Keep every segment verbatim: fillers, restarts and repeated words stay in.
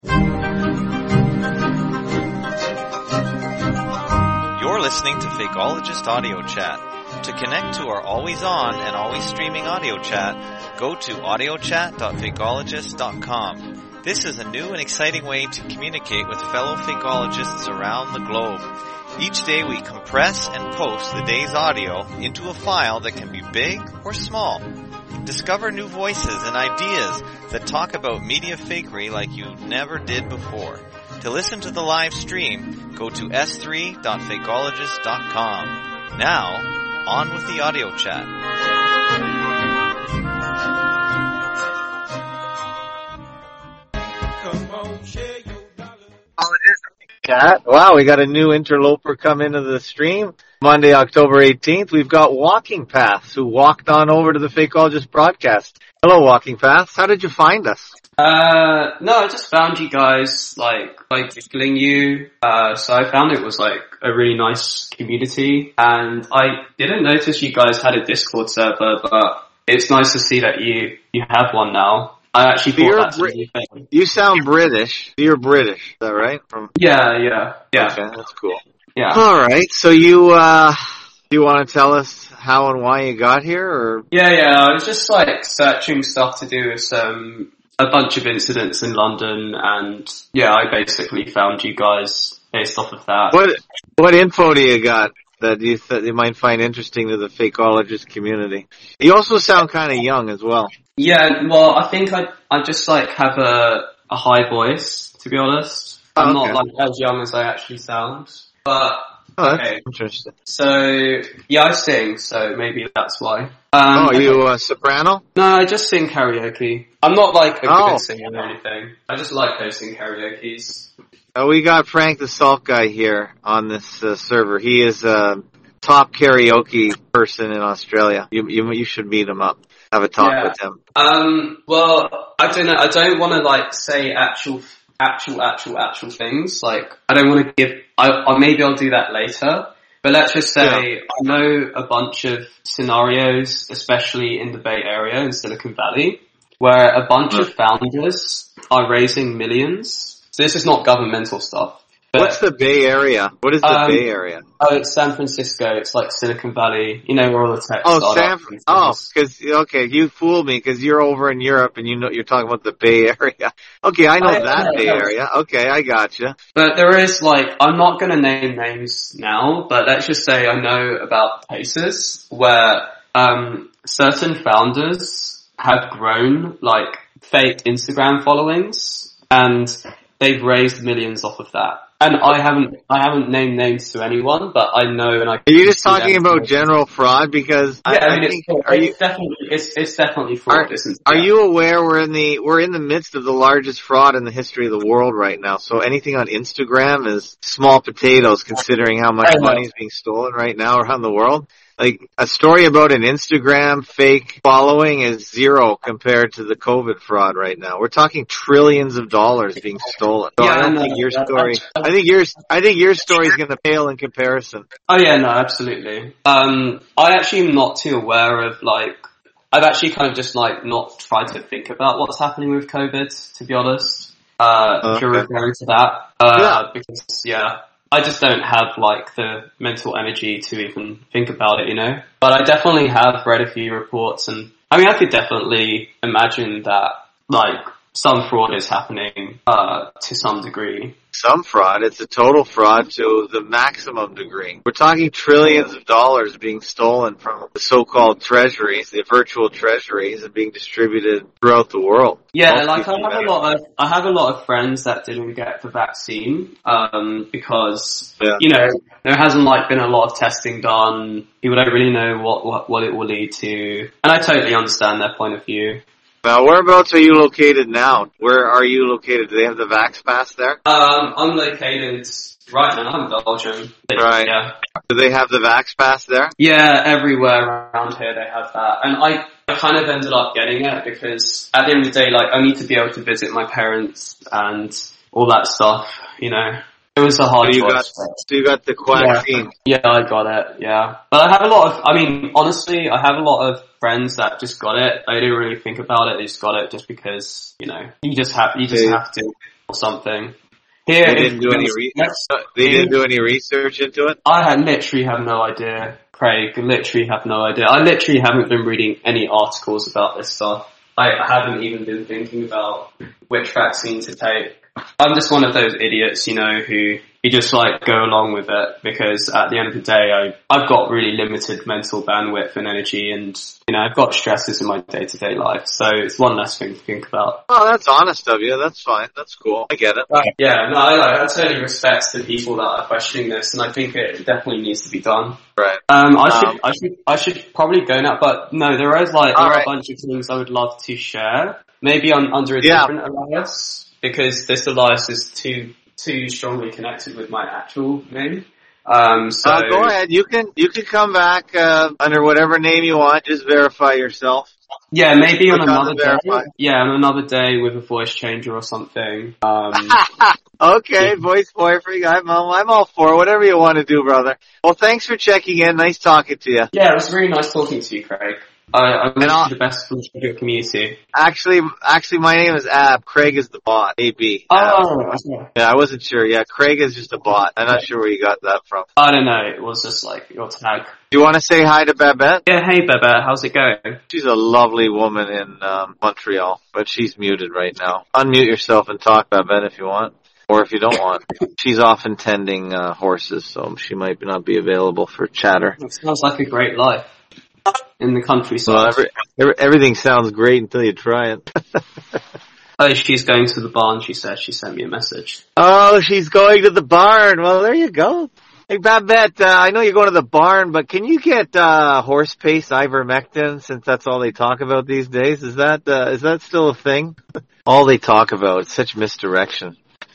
You're listening to Fakeologist Audio Chat. To connect to our always on and always streaming audio chat, go to audio chat dot fakeologist dot com. This is a new and exciting way to communicate with fellow fakeologists around the globe. Each day we compress and post the day's audio into a file that can be big or small. Discover new voices and ideas that talk about media fakery like you never did before. To listen to the live stream, go to s three dot fakeologist dot com. Now, on with the audio chat. Chat. Wow, we got a new interloper come into the stream. Monday, October eighteenth, we've got Walking Paths, who walked on over to the Fakeologist broadcast. Hello, Walking Paths. How did you find us? Uh, no, I just found you guys, like, like, Googling you. Uh, so I found it was, like, a really nice community. And I didn't notice you guys had a Discord server, but it's nice to see that you, you have one now. I actually thought You're that's a Brit- new thing. You sound British. You're British, is that right? From Yeah, yeah, yeah. Okay, that's cool. Yeah. All right, so you, uh, you want to tell us how and why you got here, or? Yeah, yeah, I was just, like, searching stuff to do with some, a bunch of incidents in London, and, yeah, I basically found you guys based off of that. What, what info do you got that you th- you might find interesting to the Fakeologist community? You also sound kind of young as well. Yeah, well, I think I, I just, like, have a, a high voice, to be honest. I'm Oh, okay. not, like, as young as I actually sound. But, Oh, that's okay. interesting. So, yeah, I sing, so maybe that's why. Um, Oh, are you okay. a soprano? No, I just sing karaoke. I'm not, like, a Oh. good singer or anything. I just like hosting karaokes. Uh, we got Frank the Salt Guy here on this uh, server. He is a top karaoke person in Australia. You you, you should meet him up. Have a talk Yeah. with him. Um, well, I don't know, I don't want to, like, say actual, actual, actual, actual things. Like, I don't want to give, I, I maybe I'll do that later. But let's just say, Yeah. I know a bunch of scenarios, especially in the Bay Area, in Silicon Valley, where a bunch of founders are raising millions. So this is not governmental stuff. But, What's the Bay Area? What is the Um, Bay Area? oh, it's San Francisco. It's like Silicon Valley. You know where all the tech Oh, San. startups Fran- and Oh, things. because okay, you fooled me because you're over in Europe and you know you're talking about the Bay Area. Okay, I know I- that I- Bay I- Area. Okay, I gotcha. But there is, like, I'm not going to name names now, but let's just say I know about cases where um, certain founders have grown, like, fake Instagram followings, and they've raised millions off of that. And I haven't, I haven't named names to anyone, but I know and I. Are you just talking about general fraud? Because Yeah, I, I, I mean, think it's, are you it's definitely, it's, it's definitely fraud, Are- isn't it? Are you aware we're in the we're in the midst of the largest fraud in the history of the world right now? So anything on Instagram is small potatoes considering how much I know. money is being stolen right now around the world. Like a story about an Instagram fake following is zero compared to the COVID fraud right now. We're talking trillions of dollars being stolen. So Yeah, I don't I know. think your That- story. that's- I think your I think your story is going to pale in comparison. Oh yeah, no, absolutely. Um, I actually am not too aware of, like, I've actually kind of just, like, not tried to think about what's happening with COVID, to be honest. Uh, if you're Okay. referring to that. Uh, Yeah. because, yeah, I just don't have, like, the mental energy to even think about it, you know? But I definitely have read a few reports, and, I mean, I could definitely imagine that, like, some fraud is happening, uh, to some degree. Some fraud. It's a total fraud to the maximum degree. We're talking trillions of dollars being stolen from the so-called treasuries, the virtual treasuries, and being distributed throughout the world. Yeah, Most like I people have a better. lot of I have a lot of friends that didn't get the vaccine um, because Yeah. you know there hasn't like been a lot of testing done. People don't really know what, what what it will lead to, and I totally understand their point of view. Now, whereabouts are you located now? Where are you located? Do they have the Vax Pass there? Um, I'm located right now in Belgium. Right. Yeah. Do they have the Vax Pass there? Yeah, everywhere around here they have that. And I, I kind of ended up getting it because at the end of the day, like, I need to be able to visit my parents and all that stuff, you know. It was a hard So you choice. got, so you got the vaccine. Yeah, I got it, yeah. But I have a lot of, I mean, honestly, I have a lot of friends that just got it. They didn't really think about it, they just got it just because, you know, you just have, you just Yeah. have to. or something. Here, They didn't do any re- They didn't do any research into it? I had literally have no idea, Craig. Literally have no idea. I literally haven't been reading any articles about this stuff. I haven't even been thinking about which vaccine to take. I'm just one of those idiots, you know, who you just like go along with it because at the end of the day, I, I've got really limited mental bandwidth and energy and, you know, I've got stresses in my day-to-day life. So it's one less thing to think about. Oh, that's honest of you. That's fine. That's cool. I get it. Right. Yeah, no, I, I totally respect the people that are questioning this and I think it definitely needs to be done. Right. Um, I Um, should, I should, I should probably go now, but no, there is like, there All are right. a bunch of things I would love to share. Maybe on, under a Yeah. different alias. Because this alias is too too strongly connected with my actual name. Um, so Uh, go ahead. You can you can come back uh, under whatever name you want. Just verify yourself. yeah, maybe on Click on another the day. verify. Yeah, on another day with a voice changer or something. Um, Okay, voice boyfriend. I'm all, I'm all for it. Whatever you want to do, brother. Well, thanks for checking in. Nice talking to you. yeah, it was really nice talking to you, Craig. I, I wish I'll- you the best for your community. Actually, actually, my name is Ab. Craig is the bot. A B. Ab. Oh, okay. Yeah, I wasn't sure. Yeah, Craig is just a bot. I'm not sure where you got that from. I don't know. It was just like your tag. Do you want to say hi to Babette? Yeah, hey, Bebe, how's it going? She's a lovely woman in um, Montreal, but she's muted right now. Unmute yourself and talk, Babette, if you want. Or if you don't want. She's often tending uh, horses, so she might not be available for chatter. It sounds like a great life in the countryside. Well, every, every, everything sounds great until you try it. Oh, she's going to the barn, she said. She sent me a message. Oh, she's going to the barn. Well, there you go. Hey, Babette, uh, I know you're going to the barn, but can you get uh, horse pace ivermectin, since that's all they talk about these days? Is that uh, is that still a thing? All they talk about. It's such misdirection.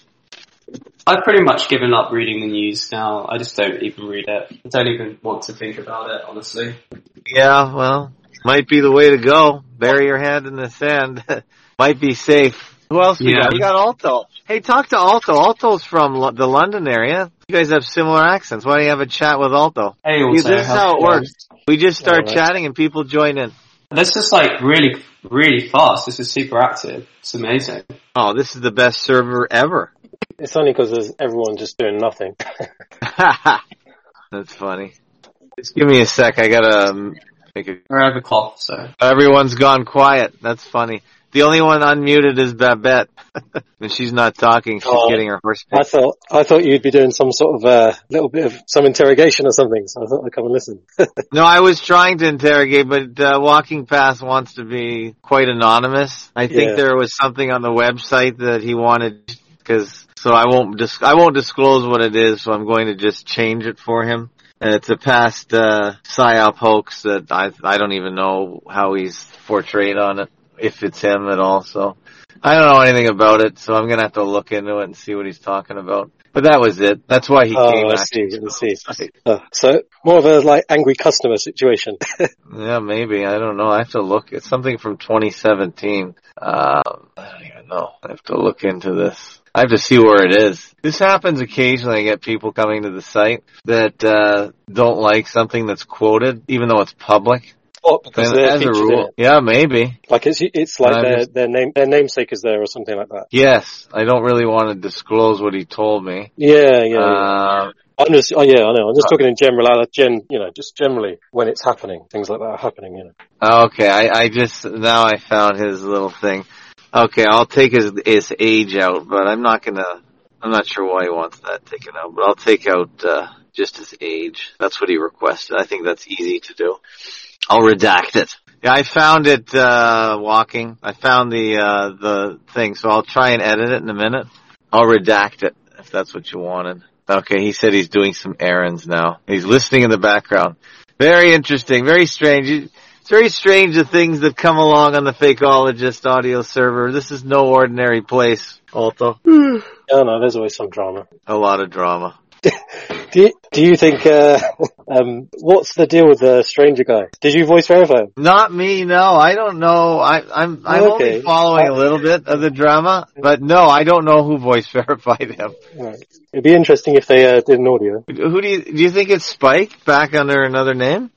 I've pretty much given up reading the news now. I just don't even read it. I don't even want to think about it, honestly. Yeah, well, might be the way to go. Bury your hand in the sand. Might be safe. Who else we Yeah. got? We got Alto. Hey, talk to Alto. Alto's from Lo- the London area. You guys have similar accents. Why don't you have a chat with Alto? Hey, See, also, this is how's how it going? works. We just start Alright. chatting and people join in. This is like really, really fast. This is super active. It's amazing. Oh, this is the best server ever. It's only because there's everyone just doing nothing. That's funny. Just give me a sec. I gotta um, make a... Or I have a cough, so. Everyone's gone quiet. That's funny. The only one unmuted is Babette. When she's not talking, she's Oh. getting her horse I picked. thought I thought you'd be doing some sort of uh, little bit of some interrogation or something, so I thought I'd come and listen. No, I was trying to interrogate, but uh, Walking Past wants to be quite anonymous. I think Yeah. there was something on the website that he wanted, because so I won't dis- I won't disclose what it is. So I'm going to just change it for him. And it's a past uh, psyop hoax that I I don't even know how he's portrayed on it, if it's him at all. So I don't know anything about it. So I'm gonna have to look into it and see what he's talking about. But that was it. That's why he Oh, came. I actually see, to I see. the site. Uh, so more of a like angry customer situation. Yeah, maybe. I don't know. I have to look. It's something from twenty seventeen. Um, I don't even know. I have to look into this. I have to see where it is. This happens occasionally. I get people coming to the site that uh don't like something that's quoted, even though it's public. What? Because And they're as a featured in rule, it. yeah, maybe. Like it's it's like I'm their just- their name their namesake is there or something like that. Yes, I don't really want to disclose what he told me. Yeah, yeah. yeah. Uh, I'm just, oh yeah, I know. I'm just talking in general, uh, gen, you know, just generally when it's happening, things like that are happening, you know. okay, I, I just now I found his little thing. Okay, I'll take his his age out, but I'm not gonna. I'm not sure why he wants that taken out, but I'll take out uh, just his age. That's what he requested. I think that's easy to do. I'll redact it. Yeah, I found it uh walking. I found the uh the thing, so I'll try and edit it in a minute. I'll redact it if that's what you wanted. Okay, he said he's doing some errands now. He's listening in the background. Very interesting, very strange. It's very strange the things that come along on the Fakeologist audio server. This is no ordinary place, Alto. Oh no, there's always some drama. A lot of drama. Do you, do you think, uh, um, what's the deal with the stranger guy? Did you voice verify him? Not me, no. I don't know. I, I'm I'm Okay. only following a little bit of the drama, but no, I don't know who voice verified him. Right. It'd be interesting if they uh, did an audio. Who do you do you think it's Spike back under another name?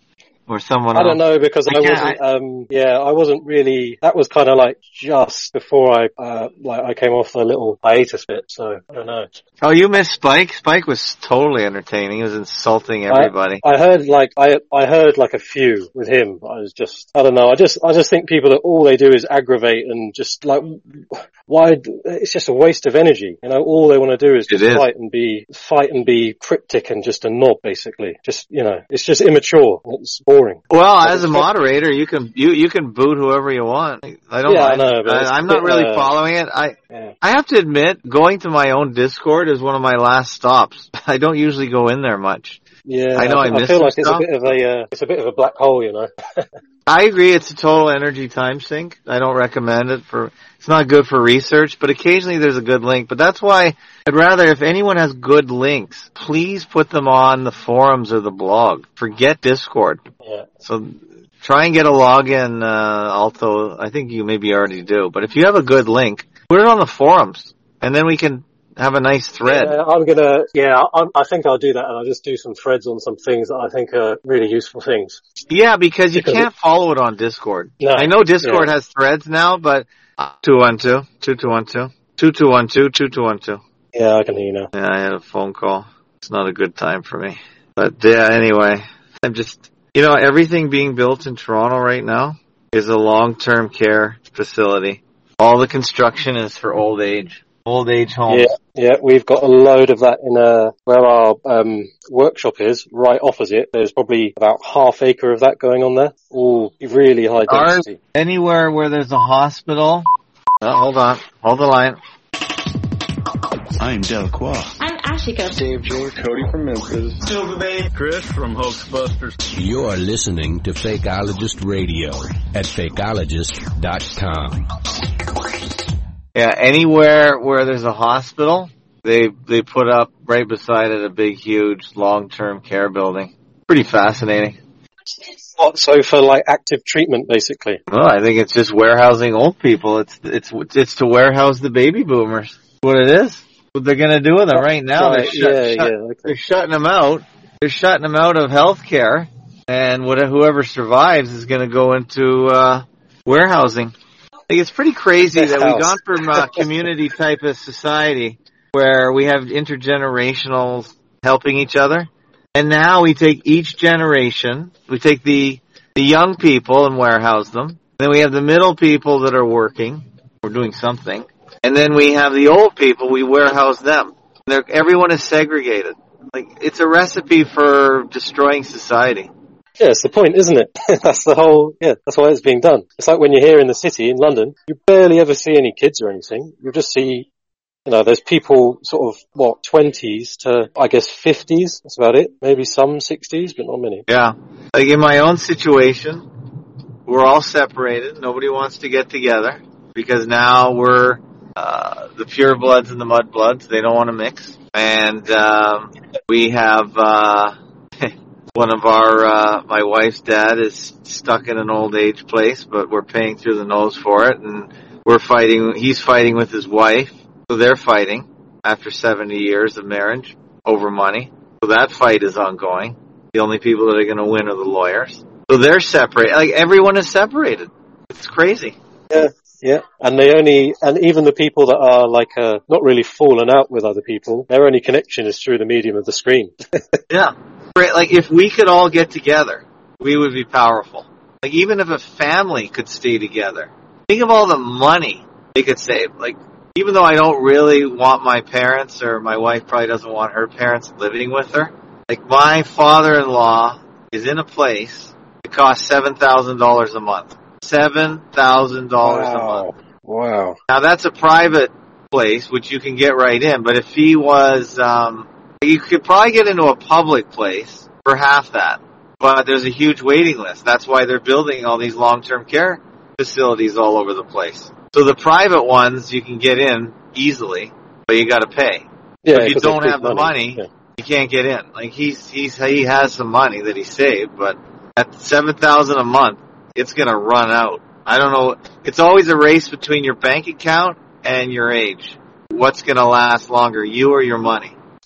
or someone I else? don't know because I, I can't- wasn't. Um, yeah, I wasn't really. That was kind of like just before I uh, like I came off the little hiatus bit. So I don't know. Oh, you missed Spike? Spike was totally entertaining. He was insulting everybody. I heard like I I heard like a few with him. I was just I don't know. I just I just think people that all they do is aggravate and just like why it's just a waste of energy. You know, all they want to do is just It is. fight and be fight and be cryptic and just a knob basically. Just you know, it's just immature. It's boring. Well, as a moderator, you can you you can boot whoever you want. I don't Yeah, I mind. know, but it's I, I'm a not bit, really uh, following it. I Yeah. I have to admit, going to my own Discord is one of my last stops. I don't usually go in there much. Yeah, I know I I missed feel some like it's a stuff. bit of a uh, it's a bit of a black hole, you know. I agree, it's a total energy time sink. I don't recommend it for. It's not good for research, but occasionally there's a good link. But that's why I'd rather, if anyone has good links, please put them on the forums or the blog. Forget Discord. Yeah. So try and get a login, uh, Alto. I think you maybe already do. But if you have a good link, put it on the forums, and then we can have a nice thread. Yeah, I'm gonna. Yeah, I, I think I'll do that, and I'll just do some threads on some things that I think are really useful things. Yeah, because you Because can't follow it on Discord. No. I know Discord Yeah. has threads now, but two one two, two two one two, two two one two, two two one two. Yeah, I can hear you now. Yeah, I had a phone call. It's not a good time for me. But yeah, anyway, I'm just, you know, everything being built in Toronto right now is a long-term care facility. All the construction is for old age, old age homes. Yeah, yeah, we've got a load of that in uh, where our um, workshop is, right opposite. There's probably about half acre of that going on there. All really high Ours, density. anywhere where there's a hospital. Oh, hold on, hold the line. I'm Delacroix. I'm Ashika. Dave J. Cody from Memphis. Silver Bay. Chris from Hoaxbusters. You're listening to Fakeologist Radio at fakeologist dot com. Yeah, anywhere where there's a hospital, they they put up right beside it a big, huge, long-term care building. Pretty fascinating. What, so for like active treatment, basically. Well, I think it's just warehousing old people. It's it's it's to warehouse the baby boomers. What it is. What they're going to do with them right now. Right, They're, shut, yeah, shut- yeah, okay. they're shutting them out. They're shutting them out of healthcare, and whatever, whoever survives is going to go into uh, warehousing. Like, it's pretty crazy that we've gone from a community type of society where we have intergenerational helping each other, and now we take each generation, we take the the young people and warehouse them. Then we have the middle people that are working or doing something. And then we have the old people, we warehouse them. They're, everyone is segregated. Like, it's a recipe for destroying society. Yeah, it's the point, isn't it? That's the whole, yeah, that's why it's being done. It's like when you're here in the city in London, you barely ever see any kids or anything. You just see, you know, there's people sort of, what, twenties to, I guess, fifties. That's about it. Maybe some sixties, but not many. Yeah. Like, in my own situation, we're all separated. Nobody wants to get together because now we're uh, the pure bloods and the mud bloods. They don't want to mix. And um, we have uh, one of our, uh, my wife's dad is stuck in an old age place, but we're paying through the nose for it. And we're fighting, he's fighting with his wife. So they're fighting after seventy years of marriage over money. So that fight is ongoing. The only people that are going to win are the lawyers. So they're separate. Like, everyone is separated. It's crazy. Yeah, yeah. And they only, and even the people that are like, uh, not really fallen out with other people, their only connection is through the medium of the screen. Yeah. Right, like, if we could all get together, we would be powerful. Like, even if a family could stay together, think of all the money they could save. Like, even though I don't really want my parents, or my wife probably doesn't want her parents living with her, like, my father-in-law is in a place that costs seven thousand dollars a month. seven thousand dollars a month. Wow. Now, that's a private place, which you can get right in, but if he was, um, you could probably get into a public place for half that. But there's a huge waiting list. That's why they're building all these long-term care facilities all over the place. So the private ones, you can get in easily, but you gotta pay. Yeah, if you 'cause don't it's have big the money, Yeah. you can't get in. Like, he's, he's, he has some money that he saved, but at seven thousand a month, it's gonna run out. I don't know. It's always a race between your bank account and your age. What's gonna last longer, you or your money?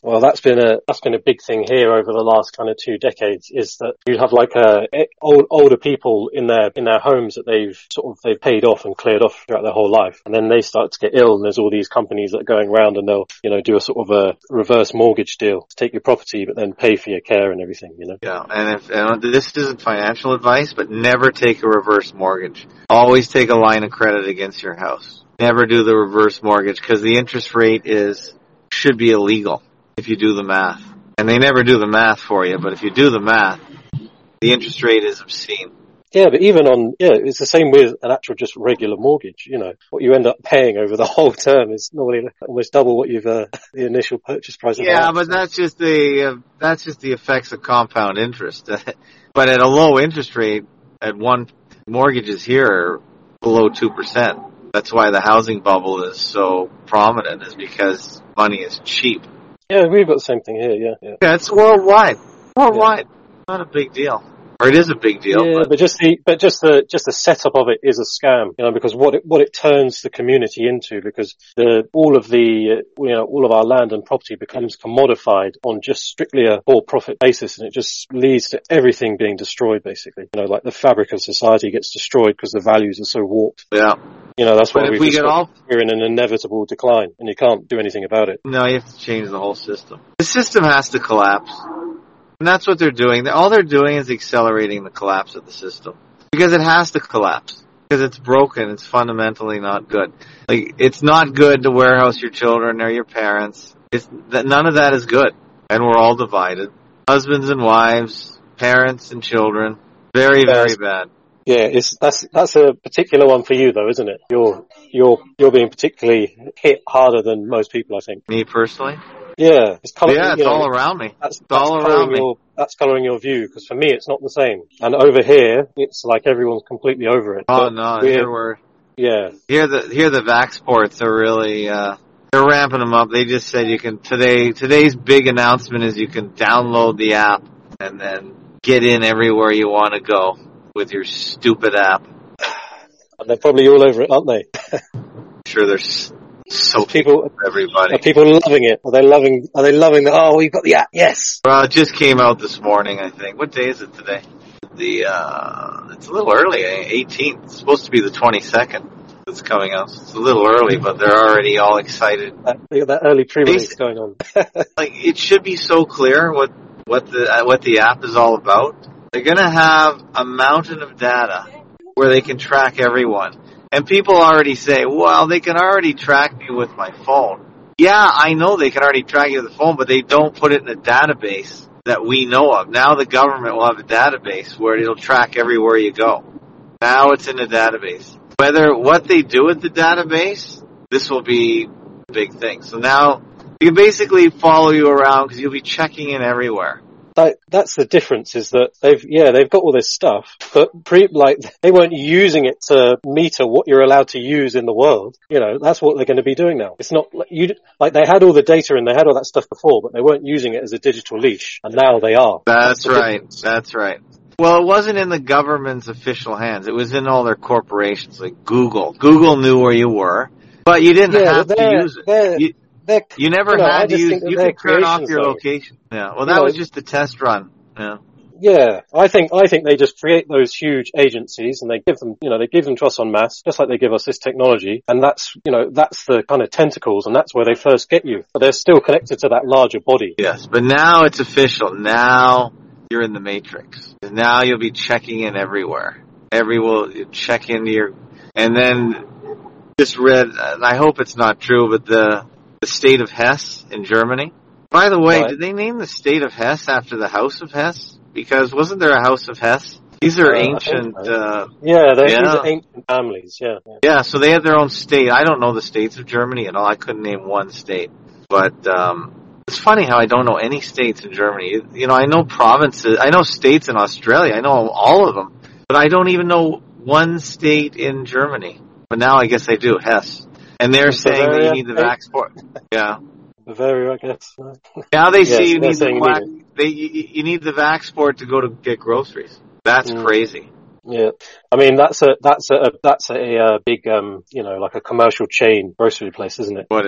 Well, that's been a that's been a big thing here over the last kind of two decades. Is that you have like a old, older people in their in their homes that they've sort of they've paid off and cleared off throughout their whole life, and then they start to get ill, and there's all these companies that are going around and they'll you know do a sort of a reverse mortgage deal to take your property, but then pay for your care and everything. You know. Yeah, and if and this isn't financial advice, but never take a reverse mortgage. Always take a line of credit against your house. Never do the reverse mortgage because the interest rate is should be illegal if you do the math. And they never do the math for you, but if you do the math, the interest rate is obscene. Yeah, but even on, yeah, it's the same with an actual just regular mortgage, you know. What you end up paying over the whole term is normally almost double what you've, uh, the initial purchase price of the house. Yeah, but that's just the, uh, that's just the effects of compound interest. But at a low interest rate, at one, mortgages here are below two percent. That's why the housing bubble is so prominent, is because money is cheap. Yeah, we've got the same thing here, yeah. Yeah, yeah it's worldwide. Worldwide. Yeah. Not a big deal. Or it is a big deal. Yeah, but, but just the, but just the, just the setup of it is a scam, you know, because what it, what it turns the community into, because the, all of the, you know, all of our land and property becomes commodified on just strictly a for profit basis, and it just leads to everything being destroyed, basically. You know, like the fabric of society gets destroyed because the values are so warped. Yeah. You know, that's why we get all, we're in an inevitable decline, and you can't do anything about it. No, you have to change the whole system. The system has to collapse. And that's what they're doing. All they're doing is accelerating the collapse of the system. Because it has to collapse. Because it's broken. It's fundamentally not good. Like, it's not good to warehouse your children or your parents. It's, none of that is good. And we're all divided. Husbands and wives, parents and children. Very, very bad. Yeah, it's, that's, that's a particular one for you though, isn't it? You're, you're, you're being particularly hit harder than most people, I think. Me personally? Yeah, it's colour, yeah, it's you know, all around me. That's, it's that's all around me. Your, that's colouring your view, because for me it's not the same. And over here, it's like everyone's completely over it. Oh no, here we're, yeah. Here the, here the Vaxports are really, uh, they're ramping them up. They just said you can, today, today's big announcement is you can download the app and then get in everywhere you want to go with your stupid app. And they're probably all over it, aren't they? Sure, there's so people, everybody. Are people loving it? Are they loving, are they loving the, oh, we've got the app, yes! Well, it just came out this morning, I think. What day is it today? The, uh, it's a little early, eighteenth. It's supposed to be the twenty-second. It's coming out. It's a little early, but they're already all excited. That, that early pre-release going on. Like, it should be so clear what, what the, uh, what the app is all about. They're gonna have a mountain of data where they can track everyone. And people already say, well, they can already track me with my phone. Yeah, I know they can already track you with the phone, but they don't put it in a database that we know of. Now the government will have a database where it'll track everywhere you go. Now it's in a database. Whether what they do with the database, this will be a big thing. So now you can basically follow you around because you'll be checking in everywhere. That, that's the difference, is that they've, yeah, they've got all this stuff, but pre, like, they weren't using it to meter what you're allowed to use in the world. You know, that's what they're going to be doing now. It's not, like, you, like, they had all the data and they had all that stuff before, but they weren't using it as a digital leash, and now they are. That's, that's right. Difference. That's right. Well, it wasn't in the government's official hands. It was in all their corporations, like Google. Google knew where you were, but you didn't yeah, have to use it. You, They're, you never you know, had to use, you could turn off your though. location. Yeah, well that you was know, just the test run. Yeah. Yeah, I think, I think they just create those huge agencies and they give them, you know, they give them to us en masse, just like they give us this technology, and that's, you know, that's the kind of tentacles, and that's where they first get you. But they're still connected to that larger body. Yes, but now it's official. Now you're in the matrix. Now you'll be checking in everywhere. Every will check into your, and then just read, and I hope it's not true, but the, the state of Hesse in Germany. By the way, right. Did they name the state of Hesse after the House of Hesse? Because wasn't there a House of Hesse? These are uh, ancient, so. uh... Yeah, they're, yeah. These are ancient families, yeah. Yeah, so they had their own state. I don't know the states of Germany at all. I couldn't name one state. But, um, it's funny how I don't know any states in Germany. You, you know, I know provinces, I know states in Australia. I know all of them. But I don't even know one state in Germany. But now I guess I do, Hesse. And they're saying Bavaria, that you need the Vaxport. Yeah. Bavaria, I guess. Now they yes, see you need the you black, need they you, you need the Vaxport to go to get groceries. That's mm. crazy. Yeah, I mean that's a that's a that's a, a big um you know like a commercial chain grocery place, isn't it? What is?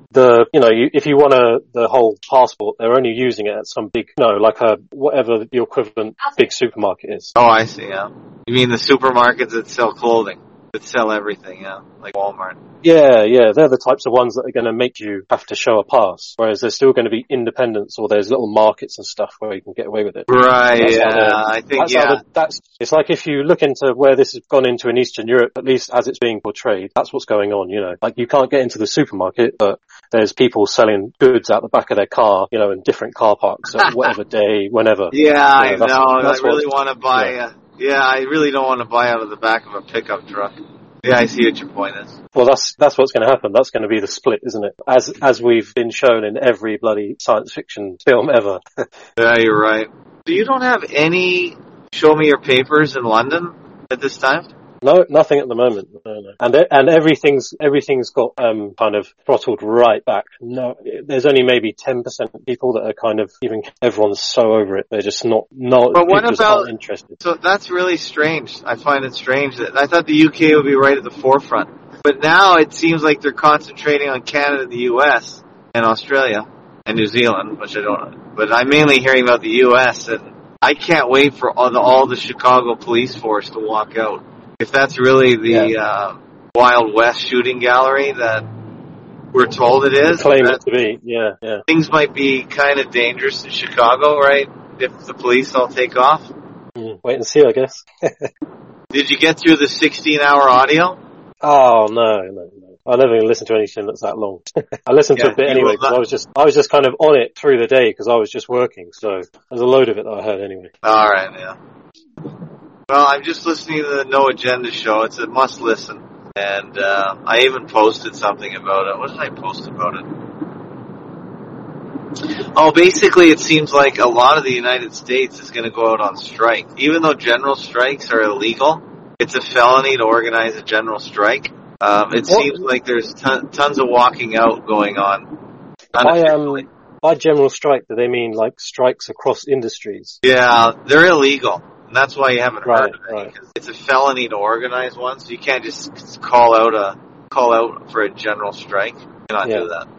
the, you know, you, if you want a, the whole passport, they're only using it at some big, no, like a, whatever the equivalent big supermarket is. Oh, I see, yeah. You mean the supermarkets that sell clothing, that sell everything, yeah? Like Walmart. Yeah, yeah, they're the types of ones that are going to make you have to show a pass, whereas there's still going to be independents or there's little markets and stuff where you can get away with it. Right, That's yeah, I think, that's yeah. how the, that's, it's like if you look into where this has gone into in Eastern Europe, at least as it's being portrayed, that's what's going on, you know. Like you can't get into the supermarket, but there's people selling goods out the back of their car, you know, in different car parks at whatever day, whenever. Yeah, you know, I that's, know, that's I really what, want to buy, yeah. uh, yeah, I really don't want to buy out of the back of a pickup truck. Yeah, I see what your point is. Well, that's that's what's going to happen. That's going to be the split, isn't it? As as we've been shown in every bloody science fiction film ever. Yeah, you're right. So you don't have any show me your papers in London at this time? No, nothing at the moment. No, no. And and everything's everything's got um kind of throttled right back. No, there's only maybe ten percent of people that are kind of even. Everyone's so over it. They're just not. No, But what just about? aren't interested. So that's really strange. I find it strange that I thought the U K would be right at the forefront, but now it seems like they're concentrating on Canada, the U S, and Australia, and New Zealand, which I don't know. But I'm mainly hearing about the U S, and I can't wait for all the, all the Chicago police force to walk out. If that's really the Yeah. uh, Wild West shooting gallery that we're told it is, Claim that it to be. Yeah, yeah. things might be kind of dangerous in Chicago, right? If the police all take off. Mm, wait and see, I guess. Did you get through the sixteen hour audio? Oh no, no, no. I never even listen to anything that's that long. I listened Yeah, to a bit you anyway will because not- I was just I was just kind of on it through the day because I was just working. So there's a load of it that I heard anyway. All right, yeah. Well, I'm just listening to the No Agenda show. It's a must listen. And uh, I even posted something about it. What did I post about it? Oh, basically it seems like a lot of the United States is going to go out on strike. Even though general strikes are illegal, it's a felony to organize a general strike. Um, it What? seems like there's ton, tons of walking out going on. By unofficially. um by general strike, do they mean like strikes across industries? Yeah, they're illegal. And that's why you haven't Right, heard of it. right. Because it's a felony to organize one, so you can't just call out a call out for a general strike. You cannot Yeah. do that.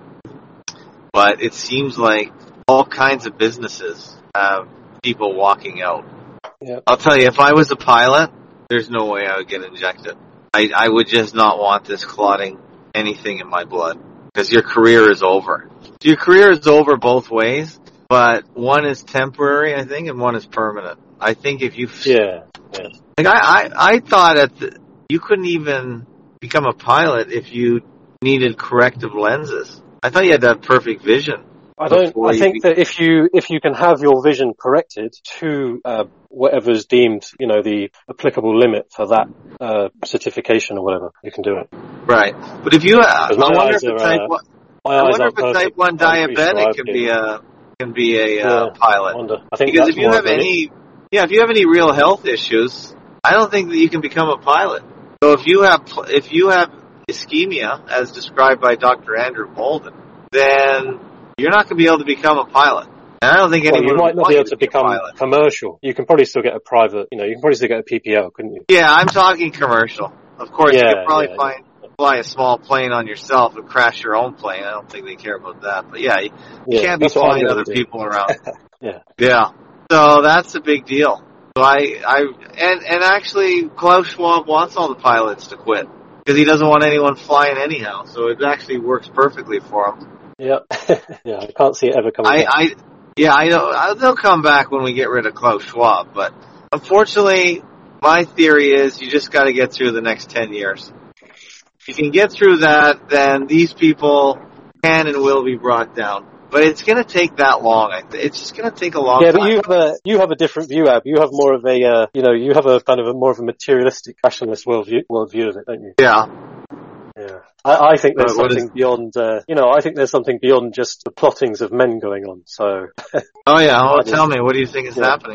But it seems like all kinds of businesses have people walking out. Yeah. I'll tell you, if I was a pilot, there's no way I would get injected. I, I would just not want this clotting anything in my blood. Because your career is over. Your career is over both ways, but one is temporary, I think, and one is permanent. I think if you... Yeah, yeah. Like, I, I, I thought at the, you couldn't even become a pilot if you needed corrective lenses. I thought you had to have perfect vision. I don't. before I you think be- that if you if you can have your vision corrected to uh, whatever's deemed, you know, the applicable limit for that uh, certification or whatever, you can do it. Right. But if you... Uh, I my wonder eyes if a are, type uh, one... My I eyes wonder aren't if a type perfect. one I'm pretty sure diabetic I'd can be- be a can be a uh, Yeah, pilot. I wonder. I think Because that's if you more have of an- any, yeah, if you have any real health issues, I don't think that you can become a pilot. So if you have if you have ischemia, as described by Doctor Andrew Bolden, then you're not going to be able to become a pilot. And I don't think Well, anyone you might would not want be you able to be a become pilot. commercial. You can probably still get a private, you know, you can probably still get a P P L, couldn't you? Yeah, I'm talking commercial. Of course, you Yeah, could probably yeah, find, fly a small plane on yourself and crash your own plane. I don't think they care about that. But yeah, you, you Yeah, can't be that's what I'm flying gonna other do. people around. Yeah. Yeah. So that's a big deal. So I, I, and, and actually Klaus Schwab wants all the pilots to quit because he doesn't want anyone flying anyhow. So it actually works perfectly for him. Yeah. Yeah, I can't see it ever coming I, back. I, yeah, I know I- they'll come back when we get rid of Klaus Schwab, but unfortunately, my theory is you just got to get through the next ten years. If you can get through that, then these people can and will be brought down. But it's going to take that long. I th- It's just going to take a long Yeah, time. but you have a you have a different view, Ab. You have more of a uh, you know you have a kind of a more of a materialistic, rationalist worldview worldview of it, don't you? Yeah. Yeah, I, I think there's Uh, what something beyond. Uh, you know, I think there's something beyond just the plottings of men going on. So, Oh yeah. Well, I just- tell me, what do you think is yeah. happening?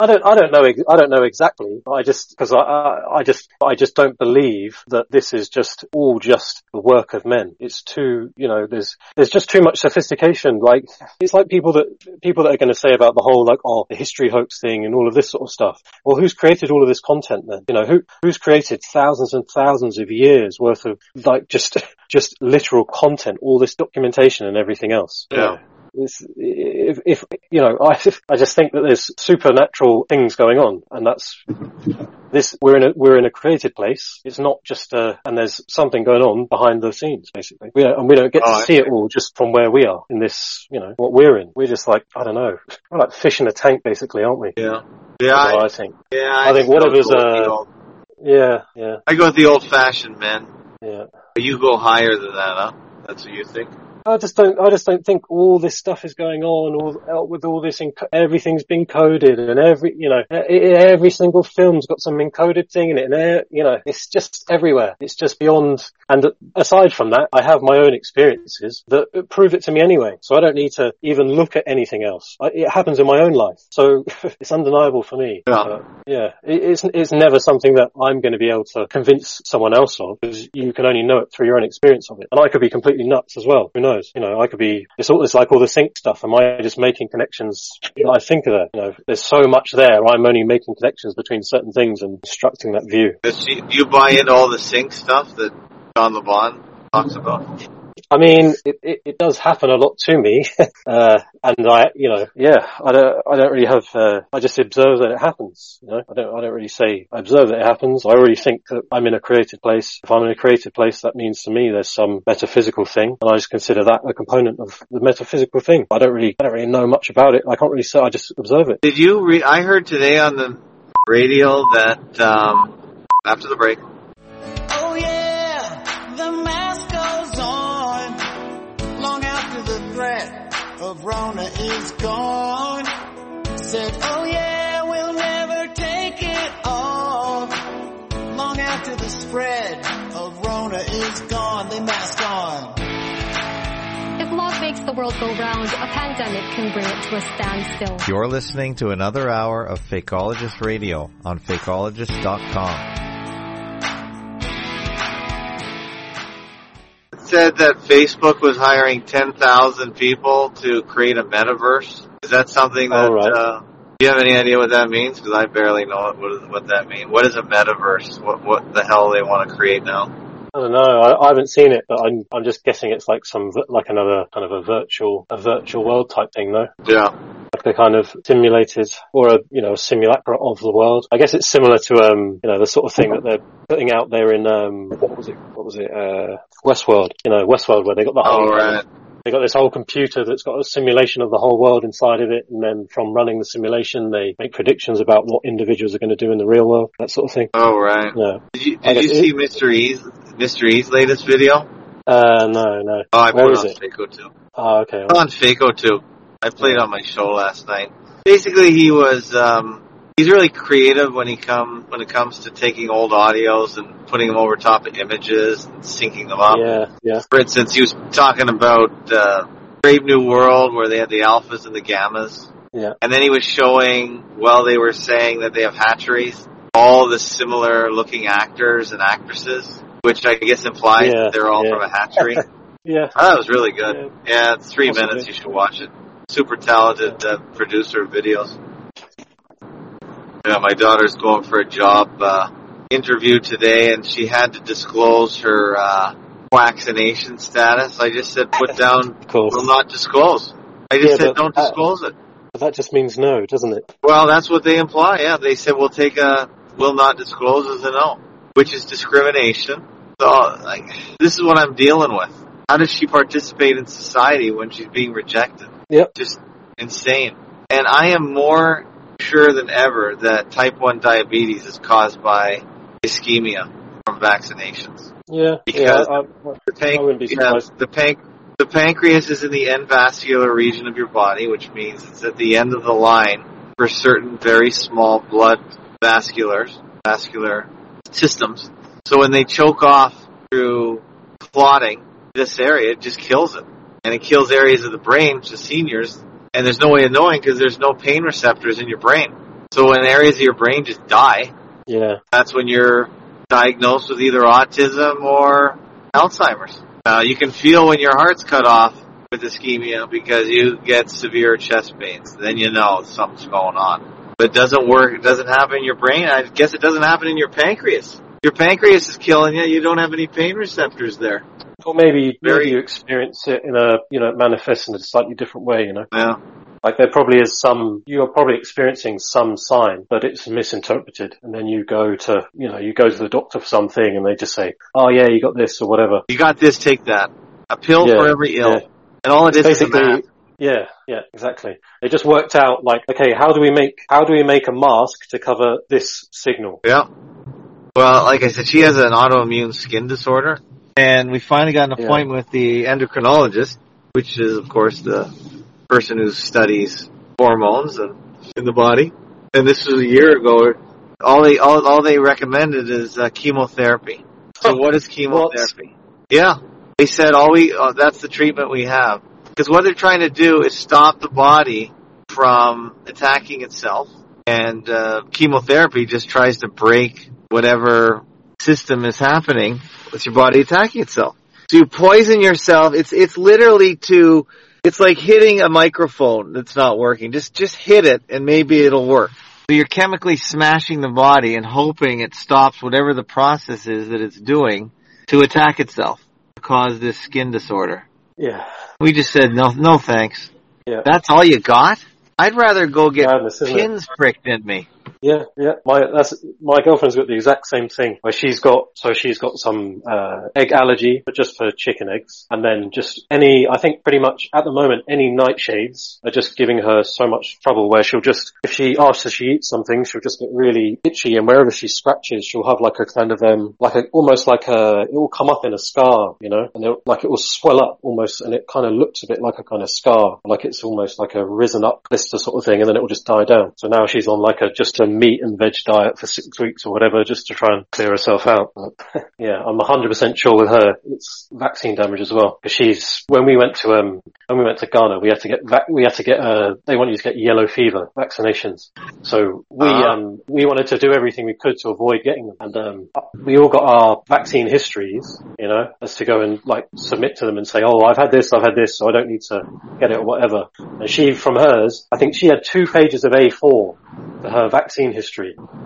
I don't, I don't know, ex- I don't know exactly. I just, because I, I, I just, I just don't believe that this is just all just the work of men. It's too, you know, there's, there's just too much sophistication. Like, it's like people that, people that are going to say about the whole, like, oh, the history hoax thing and all of this sort of stuff. Well, who's created all of this content then? You know, who, who's created thousands and thousands of years worth of, like, just, just literal content, all this documentation and everything else? Yeah. It's, if, if, you know, I, I just think that there's supernatural things going on, and that's, this, we're in a, we're in a created place. It's not just, uh, and there's something going on behind the scenes, basically. We don't, and we don't get oh, to see it all just from where we are in this, you know, what we're in. We're just like, I don't know, we're like fish in a tank, basically, aren't we? Yeah. Yeah. That's what I, I think. Yeah. I, I think whatever's, uh, old, yeah, yeah. I go with the old fashioned men. Yeah. You go higher than that, huh? That's what you think? I just don't, I just don't think all this stuff is going on, all, with all this, enc- everything's been coded, and every, you know, every single film's got some encoded thing in it, and, you know, it's just everywhere. It's just beyond, and aside from that, I have my own experiences that prove it to me anyway, so I don't need to even look at anything else. I, it happens in my own life, so it's undeniable for me. Yeah. Uh, yeah, it, it's, it's never something that I'm going to be able to convince someone else of, because you can only know it through your own experience of it. And I could be completely nuts as well. Who knows? You know, I could be, it's all, it's like all the sync stuff. Am I just making connections that I think of that? You know, there's so much there. I'm only making connections between certain things and constructing that view. Does she, do you buy into all the sync stuff that John LeBon talks about? I mean, it, it, it does happen a lot to me, uh, and I, you know, yeah, I don't, I don't really have, uh, I just observe that it happens, you know, I don't, I don't really say, I observe that it happens. I already think that I'm in a created place. If I'm in a created place, that means to me there's some metaphysical thing, and I just consider that a component of the metaphysical thing. I don't really, I don't really know much about it. I can't really say, I just observe it. Did you re- I heard today on the radio that, um, after the break, oh yeah, the mask goes on. Long after the threat of Rona is gone. Said, oh yeah, we'll never take it off. Long after the spread of Rona is gone, they mask on. If love makes the world go round, a pandemic can bring it to a standstill. You're listening to another hour of Fakeologist Radio on fakeologist dot com. said that Facebook was hiring ten thousand people to create a metaverse. Is that something that, oh, right. uh, do you have any idea what that means? Because I barely know what, what that means. What is a metaverse? What, what the hell they want to create now? I don't know. I, I haven't seen it, but I'm I'm just guessing it's like some like another kind of a virtual a virtual world type thing, though. Yeah. Like a kind of simulated or a you know a simulacra of the world. I guess it's similar to um you know the sort of thing that they're putting out there in um what was it what was it uh Westworld. You know Westworld where they got the whole. Oh, right. They got this whole computer that's got a simulation of the whole world inside of it, and then from running the simulation, they make predictions about what individuals are going to do in the real world, that sort of thing. Oh, right. Yeah. Did you, did you see it, Mister E's, Mister E's latest video? Uh, no, no. Oh, I Where put is it on it? Faco too. Oh, okay. It's on Faco too. I played on my show last night. Basically, he was, um, he's really creative when he come, when it comes to taking old audios and putting them over top of images and syncing them up. Yeah, yeah. For instance, he was talking about, uh, Brave New World, where they had the alphas and the gammas. Yeah. And then he was showing, well, they were saying that they have hatcheries, all the similar looking actors and actresses, which I guess implies yeah, that they're all yeah. from a hatchery. Yeah. I thought it was really good. Yeah, yeah it's three Possibly. minutes. You should watch it. Super talented uh, producer of videos. Yeah, my daughter's going for a job uh, interview today, and she had to disclose her uh, vaccination status. I just said, put down, will not disclose. I just yeah, said, but, don't uh, disclose it. But that just means no, doesn't it? Well, that's what they imply, yeah. They said, we'll take a, will not disclose as a no, which is discrimination. So, like, this is what I'm dealing with. How does she participate in society when she's being rejected? Yep. Just insane. And I am more sure than ever that type one diabetes is caused by ischemia from vaccinations. Yeah, because yeah, I, I, the, panc- I wouldn't be yeah, surprised. the, panc- the pancreas is in the end vascular region of your body, which means it's at the end of the line for certain very small blood vasculars, vascular systems. So when they choke off through clotting this area, it just kills it. And it kills areas of the brain to seniors, and there's no way of knowing because there's no pain receptors in your brain. So when areas of your brain just die, Yeah. that's when you're diagnosed with either autism or Alzheimer's. Uh, you can feel when your heart's cut off with ischemia because you get severe chest pains. Then you know something's going on. But it doesn't work. It doesn't happen in your brain. I guess it doesn't happen in your pancreas. Your pancreas is killing you. You don't have any pain receptors there. Or maybe, Very- maybe you experience it in a, you know, it manifests in a slightly different way, you know. Yeah. Like there probably is some, you're probably experiencing some sign, but it's misinterpreted. And then you go to, you know, you go to the doctor for something and they just say, oh yeah, you got this or whatever. You got this, take that. A pill Yeah, for every ill. yeah. And all it is is a Basically, math. yeah, yeah, exactly. They just worked out like, okay, how do we make, how do we make a mask to cover this signal? Yeah. Well, like I said, she has an autoimmune skin disorder. And we finally got an Yeah. appointment with the endocrinologist, which is, of course, the person who studies hormones and, in the body. And this was a year ago. All they all, all they recommended is uh, chemotherapy. So what is chemotherapy? Yeah. They said all we uh, that's the treatment we have. Because what they're trying to do is stop the body from attacking itself. And uh, chemotherapy just tries to break whatever system is happening with your body attacking itself. So you poison yourself. It's it's literally to it's like hitting a microphone that's not working. Just just hit it and maybe it'll work. So you're chemically smashing the body and hoping it stops whatever the process is that it's doing to attack itself, to cause this skin disorder. Yeah. We just said no no thanks. Yeah. That's all you got? I'd rather go get Madness, isn't it? pins pricked in me. Yeah, yeah. My that's my girlfriend's got the exact same thing. Where she's got so she's got some uh egg allergy, but just for chicken eggs, and then just any. I think pretty much at the moment any nightshades are just giving her so much trouble. Where she'll just if she after she eats something, she'll just get really itchy, and wherever she scratches, she'll have like a kind of um like a almost like a it will come up in a scar, you know, and it, like it will swell up almost, and it kind of looks a bit like a kind of scar, like it's almost like a risen up blister sort of thing, and then it will just die down. So now she's on like a just a meat and veg diet for six weeks or whatever just to try and clear herself out. But, yeah, I'm one hundred percent sure with her it's vaccine damage as well. Because she's, when we went to, um, when we went to Ghana, we had to get, vac- we had to get, uh, they want you to get yellow fever vaccinations. So we, Ah. um, we wanted to do everything we could to avoid getting them. And, um, we all got our vaccine histories, you know, as to go and like submit to them and say, oh, I've had this, I've had this, so I don't need to get it or whatever. And she, from hers, I think she had two pages of A four for her vaccine history.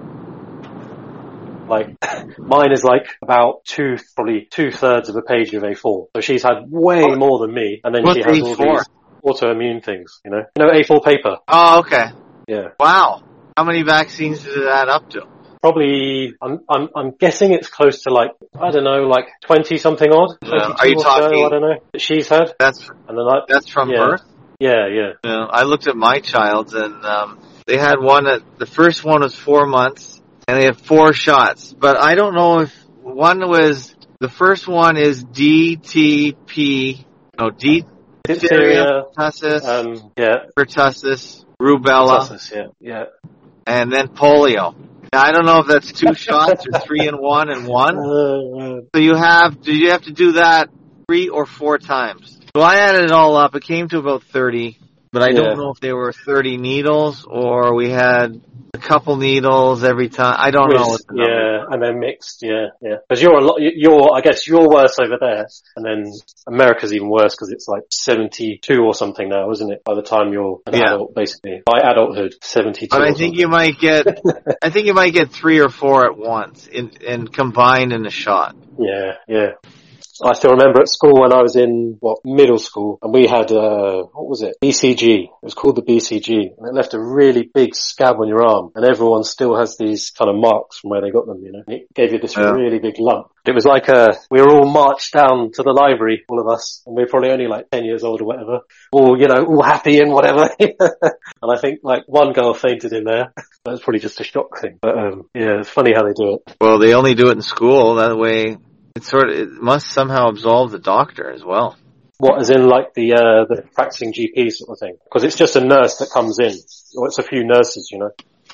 Like, mine is like about two, probably two thirds of a page of A four. So she's had way more than me, and then What's she has A all four? these autoimmune things, you know? You know, A four paper. Oh, okay. Yeah. Wow. How many vaccines does it add up to? Probably, I'm, I'm, I'm guessing it's close to like, I don't know, like twenty something odd. Yeah. twenty-two Are you or talking- So, I don't know. That she's had. That's And then I, that's from yeah. birth? yeah, yeah. Yeah, I looked at my child's and um, they had one at, the first one was four months and they had four shots. But I don't know if one was, the first one is D T P, no, D, diphtheria, Diphtheria, pertussis, um, yeah. pertussis, rubella, Pertussis, yeah, yeah. and then polio. Now, I don't know if that's two shots or three in one and one. Uh, So you have, do you have to do that three or four times? So I added it all up. It came to about thirty, but I Yeah. don't know if they were thirty needles or we had a couple needles every time. I don't know. With- What the number yeah, and then mixed, yeah, yeah. Because you're a lot, you're, I guess you're worse over there, and then America's even worse because it's like seventy-two or something now, isn't it? By the time you're an Yeah. adult, basically. By adulthood, seventy-two. But I or think something. you might get, I think you might get three or four at once in, in combined in a shot. Yeah, yeah. I still remember at school when I was in, what, middle school, and we had, uh, what was it? B C G. It was called the B C G, and it left a really big scab on your arm, and everyone still has these kind of marks from where they got them, you know. And it gave you this Yeah. really big lump. It was like a, we were all marched down to the library, all of us, and we were probably only like ten years old or whatever, all, you know, all happy and whatever. And I think like one girl fainted in there. That was probably just a shock thing. But, um, yeah, it's funny how they do it. Well, they only do it in school. That way, it sort of, it must somehow absolve the doctor as well. What, as in like the, uh, the practicing G P sort of thing? Because it's just a nurse that comes in. Or it's a few nurses, you know.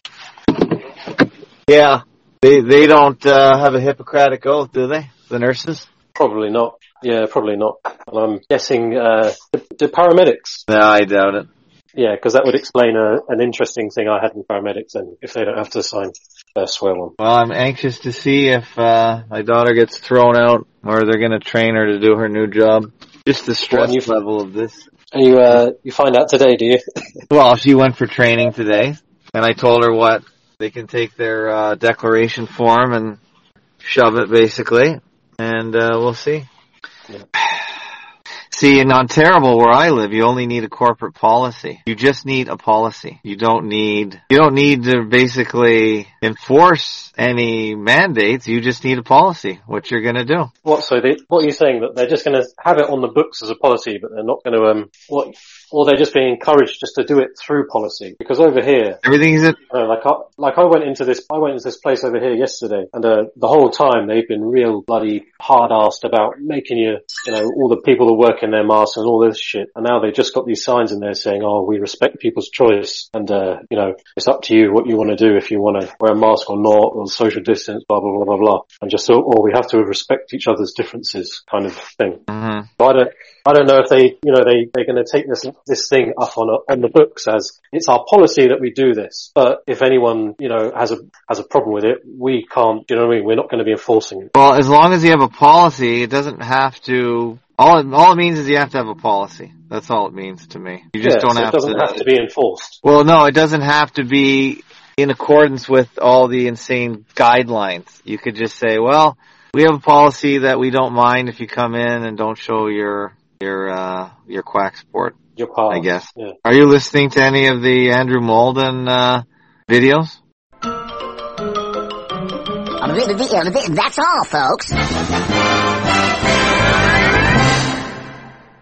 Yeah. They, they don't, uh, have a Hippocratic oath, do they? The nurses? Probably not. Yeah, probably not. And I'm guessing, uh, the, the paramedics. No, I doubt it. Yeah, because that would explain a, an interesting thing I had in paramedics, and if they don't have to sign their swear one. Well, I'm anxious to see if uh, my daughter gets thrown out, or they're going to train her to do her new job. Just the stress Well, you- level of this. And you, uh, you find out today, do you? Well, she went for training today, and I told her what they can take their uh, declaration form and shove it, basically, and uh, we'll see. Yeah. See, in Ontario, where I live, you only need a corporate policy. You just need a policy. You don't need, you don't need to basically enforce any mandates. You just need a policy, what you're going to do. What, so they, what are you saying? That they're just going to have it on the books as a policy, but they're not going to, um, what, or they're just being encouraged just to do it through policy? Because over here, Everything is, you know, like I, like I went into this, I went into this place over here yesterday, and uh, the whole time they've been real bloody hard-assed about making you, you know, all the people that work in their masks and all this shit. And now they've just got these signs in there saying, "Oh, we respect people's choice, and uh, you know, it's up to you what you want to do if you want to wear a mask or not, or social distance, blah blah blah blah blah." And just so, or we have to respect each other's differences, kind of thing. mm-hmm. So I don't, I don't know if they, you know, they, they're going to take this, this thing up on, a, on the books as it's our policy that we do this. But if anyone, you know, has a, has a problem with it, we can't, you know what I mean? We're not going to be enforcing it. Well, as long as you have a policy, it doesn't have to, all it, all it means is you have to have a policy. That's all it means to me. You just Yeah, don't so have it doesn't to. have to be enforced. Well, no, it doesn't have to be in accordance with all the insane guidelines. You could just say, well, we have a policy that we don't mind if you come in and don't show your, your, uh, your quack sport, Your pass. I guess. Yeah. Are you listening to any of the Andrew Molden, uh, videos? That's all, folks.